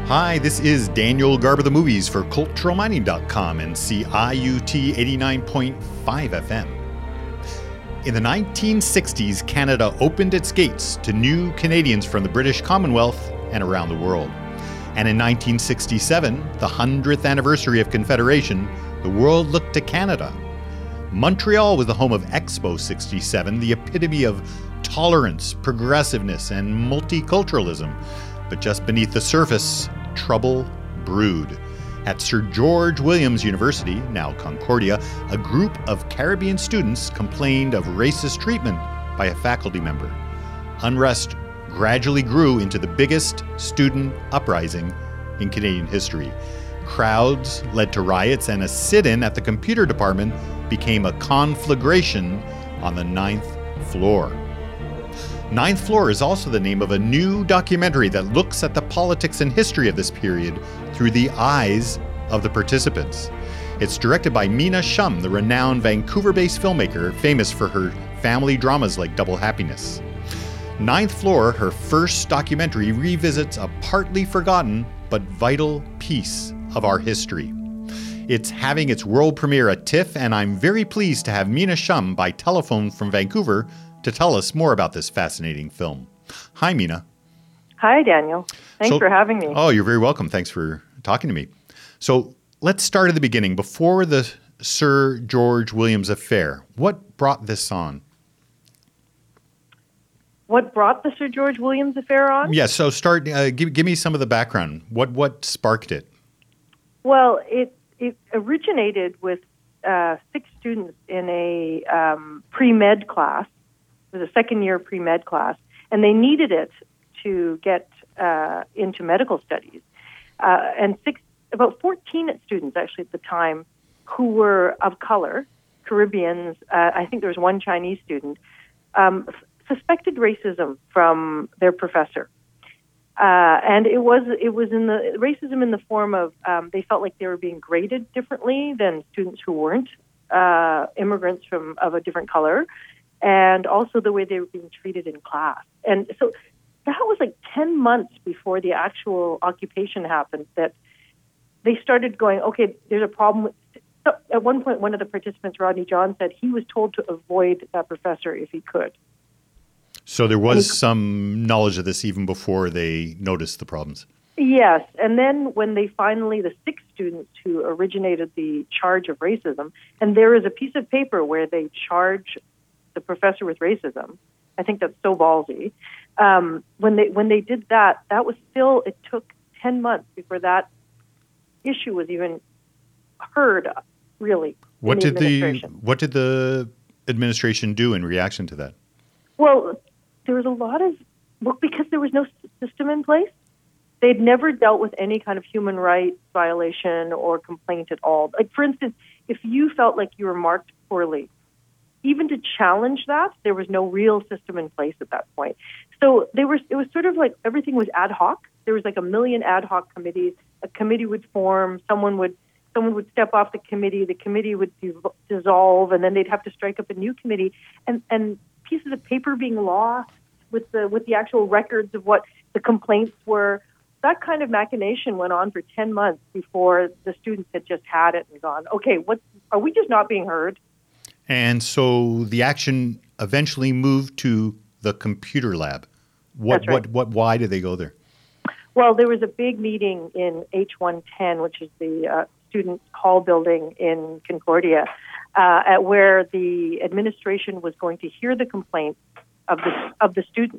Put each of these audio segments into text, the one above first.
Hi, this is Daniel Garber the Movies for CulturalMining.com and CIUT 89.5 FM. In the 1960s, Canada opened its gates to new Canadians from the British Commonwealth and around the world. And in 1967, the 100th anniversary of Confederation, the world looked to Canada. Montreal was the home of Expo 67, the epitome of tolerance, progressiveness, and multiculturalism. But just beneath the surface, trouble brewed. At Sir George Williams University, now Concordia, a group of Caribbean students complained of racist treatment by a faculty member. Unrest gradually grew into the biggest student uprising in Canadian history. Crowds led to riots, and a sit-in at the computer department became a conflagration on the 9th floor. Ninth Floor is also the name of a new documentary that looks at the politics and history of this period through the eyes of the participants. It's directed by Mina Shum, the renowned Vancouver-based filmmaker famous for her family dramas like Double Happiness. Ninth Floor, her first documentary, revisits a partly forgotten but vital piece of our history. It's having its world premiere at TIFF, and I'm very pleased to have Mina Shum by telephone from Vancouver to tell us more about this fascinating film. Hi, Mina. Hi, Daniel. Thanks for having me. Oh, you're very welcome. Thanks for talking to me. So let's start at the beginning. Before the Sir George Williams affair, what brought this on? What brought the Sir George Williams affair on? Yes, so give me some of the background. What sparked it? Well, it originated with 6 students in a pre-med class. It was a second-year pre-med class, and they needed it to get into medical studies. And about 14 students, actually, at the time, who were of color, Caribbeans, I think there was one Chinese student, suspected racism from their professor. And it was in the racism in the form of they felt like they were being graded differently than students who weren't immigrants of a different color, and also the way they were being treated in class. And so that was like 10 months before the actual occupation happened that they started going, okay, there's a problem. So at one point, one of the participants, Rodney John, said he was told to avoid that professor if he could. So there was some knowledge of this even before they noticed the problems. Yes, and then when they finally, the 6 students who originated the charge of racism, and there is a piece of paper where they charge the professor with racism. I think that's so ballsy. When they did that, that was still, it took 10 months before that issue was even heard, really. What did the administration do in reaction to that? Well, there was a lot of, because there was no system in place. They'd never dealt with any kind of human rights violation or complaint at all. Like, for instance, if you felt like you were marked poorly, even to challenge that, there was no real system in place at that point. So it was sort of like everything was ad hoc. There was like a million ad hoc committees. A committee would form, someone would step off the committee would dissolve, and then they'd have to strike up a new committee, and pieces of paper being lost with the actual records of what the complaints were. That kind of machination went on for 10 months before the students had just had it and gone, okay, are we just not being heard? And so the action eventually moved to the computer lab. That's right. Why did they go there? Well, there was a big meeting in H110, which is the student hall building in Concordia, at where the administration was going to hear the complaints of the students.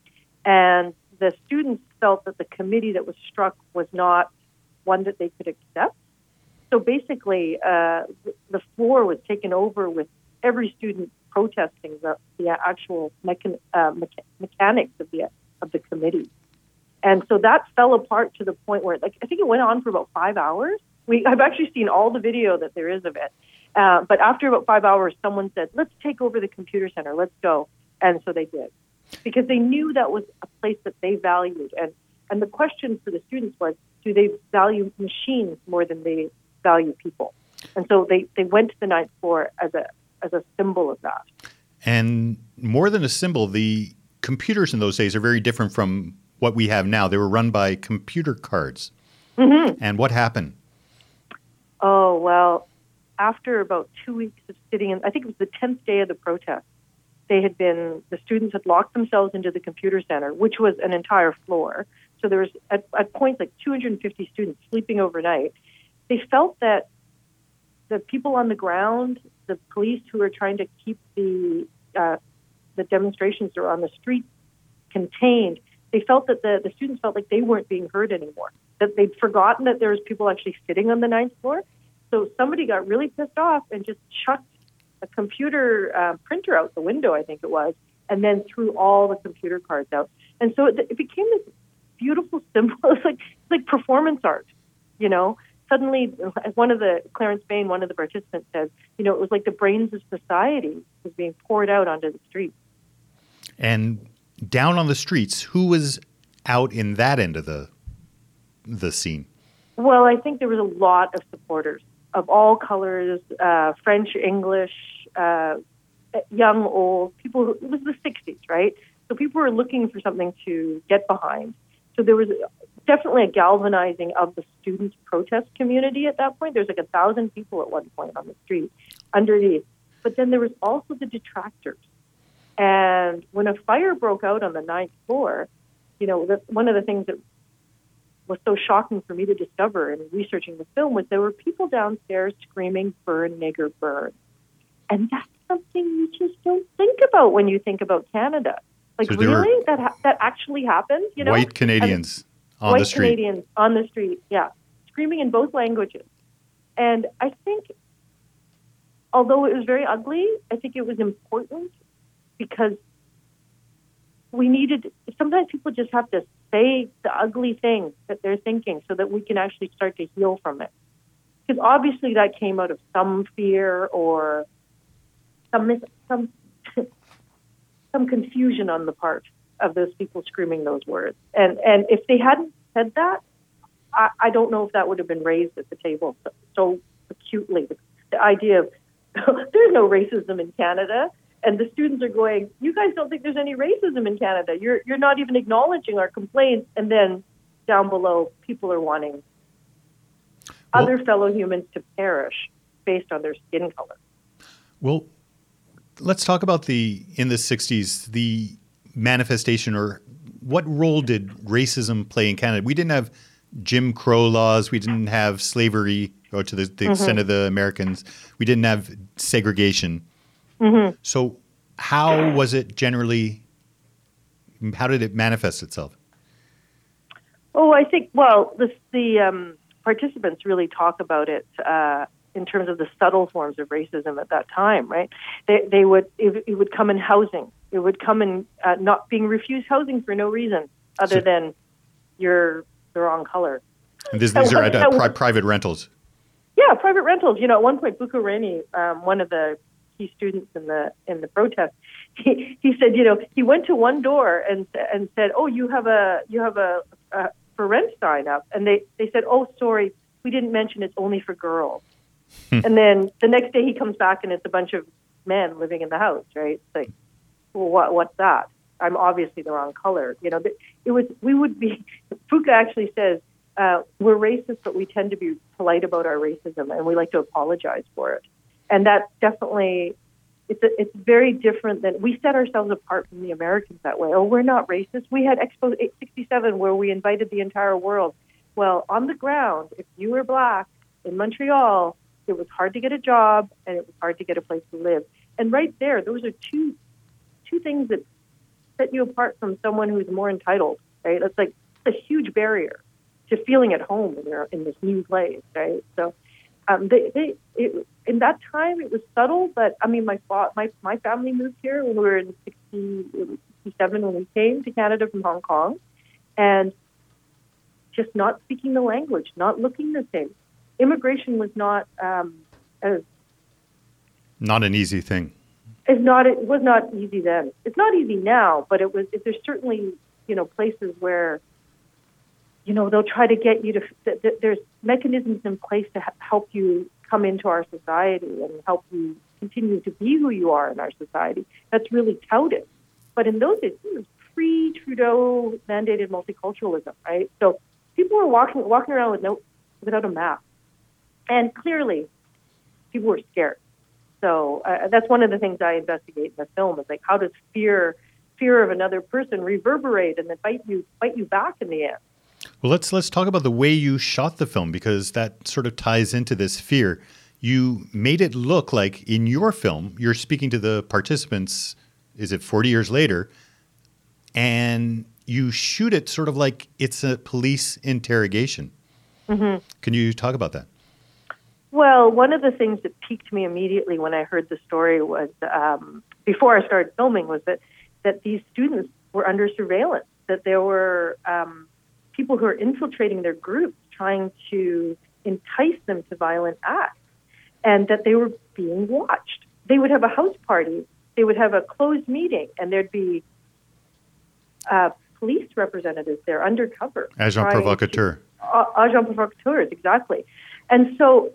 And the students felt that the committee that was struck was not one that they could accept. So basically, the floor was taken over with every student protesting the actual mechanics of the committee. And so that fell apart to the point where, I think it went on for about 5 hours. I've actually seen all the video that there is of it. But after about 5 hours, someone said, let's take over the computer center. Let's go. And so they did. Because they knew that was a place that they valued. And the question for the students was, do they value machines more than they value people? And so they went to the 9th floor as a symbol of that. And more than a symbol, the computers in those days are very different from what we have now. They were run by computer cards. And what happened? Oh, well, after about 2 weeks of sitting in, I think it was the 10th day of the protest, the students had locked themselves into the computer center, which was an entire floor. So there was at points like 250 students sleeping overnight. They felt that the people on the ground, the police who were trying to keep the demonstrations that were on the street contained, they felt that the students felt like they weren't being heard anymore, that they'd forgotten that there was people actually sitting on the 9th floor. So somebody got really pissed off and just chucked a computer printer out the window, I think it was, and then threw all the computer cards out. And so it became this beautiful symbol. It's like performance art, you know. Suddenly, Clarence Bain, one of the participants, said, you know, it was like the brains of society was being poured out onto the streets. And down on the streets, who was out in that end of the scene? Well, I think there was a lot of supporters of all colors, French, English, young, old, people. It was the 60s, right? So people were looking for something to get behind. So there was definitely a galvanizing of the student protest community at that point. There's like 1,000 people at one point on the street underneath. But then there was also the detractors. And when a fire broke out on the 9th floor, you know, one of the things that was so shocking for me to discover in researching the film was there were people downstairs screaming, "Burn, nigger, burn." And that's something you just don't think about when you think about Canada. Like, so really? That actually happened? You know? White Canadians on the street. White Canadians on the street, yeah. Screaming in both languages. And I think, although it was very ugly, I think it was important because sometimes people just have to say the ugly thing that they're thinking so that we can actually start to heal from it. Because obviously that came out of some fear or some confusion on the part of those people screaming those words. And if they hadn't said that, I don't know if that would have been raised at the table so acutely. The idea of there's no racism in Canada. And the students are going, you guys don't think there's any racism in Canada. You're not even acknowledging our complaints. And then down below, people are wanting other fellow humans to perish based on their skin color. Well, let's talk about in the 60s, the manifestation, or what role did racism play in Canada? We didn't have Jim Crow laws. We didn't have slavery, or to the extent of the Americans. We didn't have segregation. Mm-hmm. So how was it generally, how did it manifest itself? Oh, I think, well, the participants really talk about it in terms of the subtle forms of racism at that time, right? It would come in housing. It would come in not being refused housing for no reason other than you're the wrong color. And these are at private rentals. Yeah, private rentals. You know, at one point, Bucco Reni, one of the key students in the protest, he said, you know, he went to one door and said, "Oh, you have a for rent sign up," and they said, "Oh, sorry, we didn't mention it's only for girls." And then the next day he comes back and it's a bunch of men living in the house, right? It's like, well, what's that? I'm obviously the wrong color. You know, Fuqua actually says, we're racist, but we tend to be polite about our racism and we like to apologize for it. And that definitely, it's very different than, we set ourselves apart from the Americans that way. Oh, we're not racist. We had Expo 67 where we invited the entire world. Well, on the ground, if you were black in Montreal, it was hard to get a job and it was hard to get a place to live. And right there, those are two things that set you apart from someone who's more entitled, right? It's like a huge barrier to feeling at home in this new place, right? So in that time, it was subtle, but I mean, my family moved here when we were in 67 when we came to Canada from Hong Kong, and just not speaking the language, not looking the same. Immigration was not not an easy thing. It was not easy then. It's not easy now, but it was. There's certainly, you know, places where, you know, they'll try to get you to. There's mechanisms in place to help you come into our society and help you continue to be who you are in our society. That's really touted. But in those days, it was pre-Trudeau mandated multiculturalism, right? So people were walking around without a mask, and clearly people were scared. So that's one of the things I investigate in the film, is like, how does fear of another person reverberate and then bite you back in the end? Well, let's talk about the way you shot the film, because that sort of ties into this fear. You made it look like in your film, you're speaking to the participants, is it 40 years later, and you shoot it sort of like it's a police interrogation. Mm-hmm. Can you talk about that? Well, one of the things that piqued me immediately when I heard the story was, before I started filming, was that these students were under surveillance, that there were people who are infiltrating their groups, trying to entice them to violent acts, and that they were being watched. They would have a house party, they would have a closed meeting, and there'd be police representatives there undercover. Agents provocateurs. Agents provocateurs, exactly. And so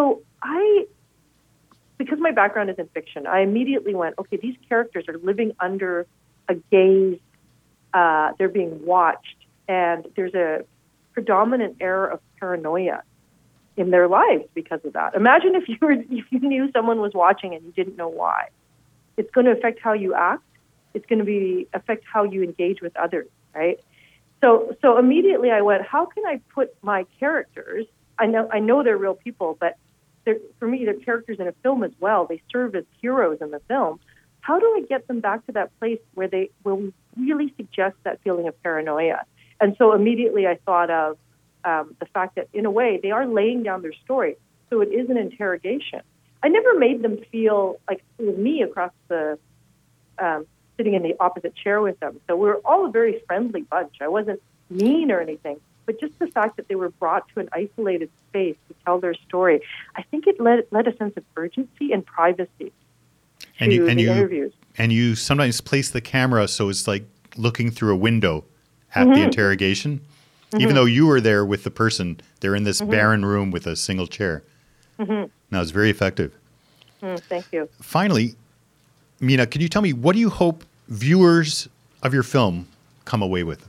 because my background is in fiction, I immediately went, okay, these characters are living under a gaze, they're being watched, and there's a predominant air of paranoia in their lives because of that. Imagine if you knew someone was watching and you didn't know why. It's going to affect how you act. It's going to affect how you engage with others, right? So immediately I went, how can I put my characters? I know they're real people, but for me, they're characters in a film as well. They serve as heroes in the film. How do I get them back to that place where we really suggest that feeling of paranoia? And so immediately I thought of the fact that, in a way, they are laying down their story. So it is an interrogation. I never made them feel like it was me across the sitting in the opposite chair with them. So we're all a very friendly bunch. I wasn't mean or anything, but just the fact that they were brought to an isolated space to tell their story, I think it led a sense of urgency and privacy to the interviews. And you sometimes place the camera so it's like looking through a window at the interrogation. Mm-hmm. Even though you were there with the person, they're in this barren room with a single chair. Mm-hmm. Now, it's very effective. Thank you. Finally, Meena, can you tell me, what do you hope viewers of your film come away with?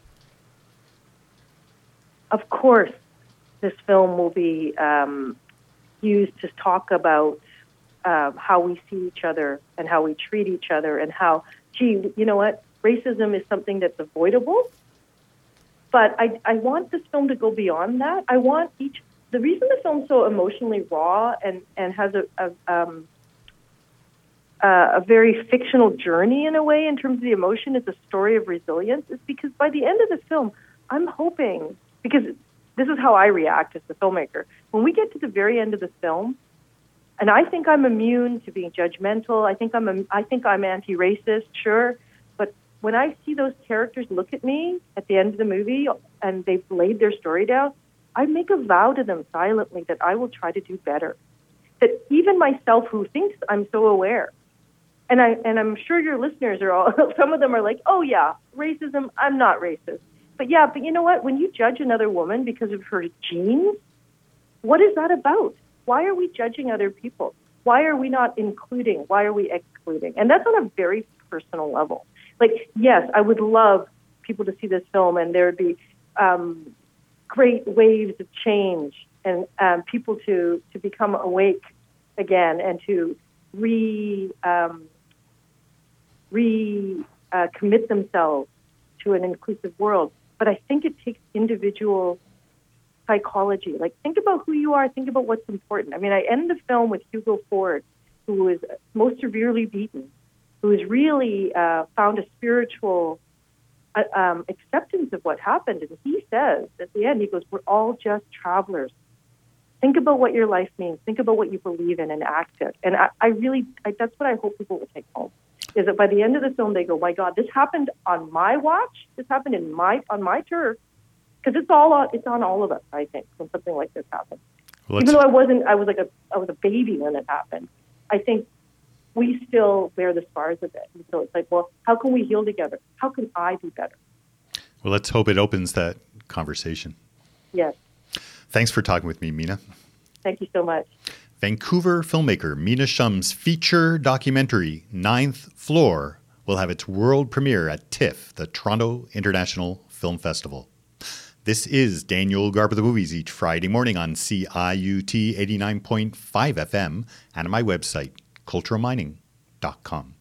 Of course, this film will be used to talk about how we see each other and how we treat each other, and how, you know what, racism is something that's avoidable. But I want this film to go beyond that. I want the reason the film's so emotionally raw and has a very fictional journey in a way in terms of the emotion, is a story of resilience, is because by the end of the film, I'm hoping, because this is how I react as the filmmaker, when we get to the very end of the film, and I think I'm immune to being judgmental, I think I'm anti-racist, sure, but when I see those characters look at me at the end of the movie and they've laid their story down, I make a vow to them silently that I will try to do better. That even myself, who thinks I'm so aware, and I'm sure your listeners are all, some of them are like, oh yeah, racism, I'm not racist. But you know what? When you judge another woman because of her genes, what is that about? Why are we judging other people? Why are we not including? Why are we excluding? And that's on a very personal level. Like, yes, I would love people to see this film, and there would be great waves of change, and people to become awake again, and to commit themselves to an inclusive world. But I think it takes individual psychology. Like, think about who you are, think about what's important. I mean, I end the film with Hugo Ford, who was most severely beaten, who has really found a spiritual acceptance of what happened. And he says, at the end, he goes, we're all just travelers. Think about what your life means. Think about what you believe in and act it. And I really, that's what I hope people will take home, is that by the end of the film, they go, my God, this happened on my watch. This happened on my turf. Because it's on all of us, I think, when something like this happens. Well, even though I was a baby when it happened, I think we still bear the scars of it. And so it's like, well, how can we heal together? How can I be better? Well, let's hope it opens that conversation. Yes. Thanks for talking with me, Meena. Thank you so much. Vancouver filmmaker Meena Shum's feature documentary, Ninth Floor, will will have its world premiere at TIFF, the Toronto International Film Festival. This is Daniel Garber the Movies each Friday morning on CIUT 89.5 FM and on my website, culturalmining.com.